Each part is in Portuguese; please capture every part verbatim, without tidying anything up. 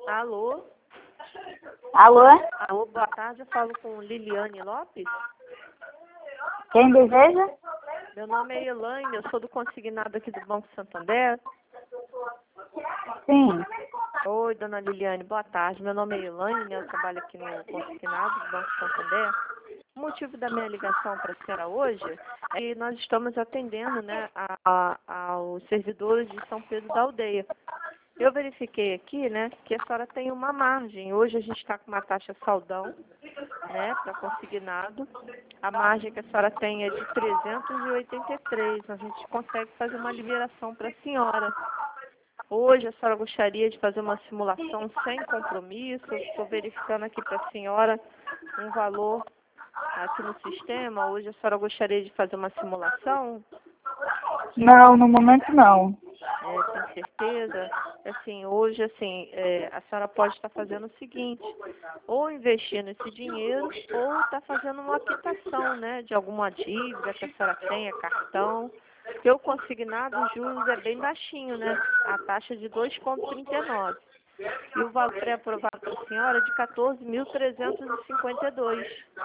Alô? Alô? Alô, boa tarde. Eu falo com Liliane Lopes. Quem deseja? Meu nome é Elaine, eu sou do consignado aqui do Banco Santander. Sim. Oi, dona Liliane, boa tarde. Meu nome é Elaine, né? Eu trabalho aqui no consignado do Banco Santander. O motivo da minha ligação para a senhora hoje é que nós estamos atendendo, né, a, a, aos servidores de São Pedro da Aldeia. Eu verifiquei aqui, né, que a senhora tem uma margem. Hoje a gente está com uma taxa saldão, né, para consignado. A margem que a senhora tem é de trezentos e oitenta e três. A gente consegue fazer uma liberação para a senhora. Hoje a senhora gostaria de fazer uma simulação sem compromisso. Estou verificando aqui para a senhora um valor aqui no sistema. Hoje a senhora gostaria de fazer uma simulação? Não, no momento não. É, tem certeza? Assim, hoje, assim, é, a senhora pode estar fazendo o seguinte, ou investindo esse dinheiro, ou está fazendo uma quitação, né, de alguma dívida que a senhora tenha, cartão. Porque o consignado, os juros é bem baixinho, né? A taxa de dois vírgula trinta e nove. E o valor pré-aprovado para a senhora é de quatorze mil trezentos e cinquenta e dois.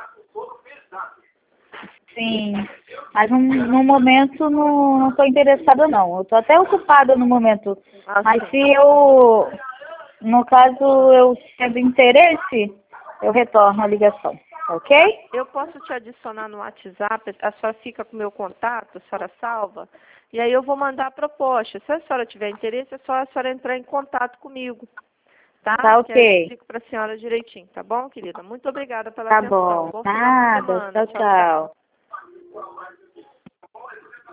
Sim. Mas no, no momento não estou interessada não. Eu estou até ocupada no momento. Ah, Mas sim. se eu, no caso, eu tiver interesse, eu retorno a ligação. Ok? Eu posso te adicionar no WhatsApp, a senhora fica com o meu contato, a senhora salva, e aí eu vou mandar a proposta. Se a senhora tiver interesse, é só a senhora entrar em contato comigo, tá? Tá Que aí eu ok. explico para a senhora direitinho, tá bom, querida? Muito obrigada pela Tá atenção. bom. Bom final de Nada. semana. Tchau, Tchau, tchau. tchau.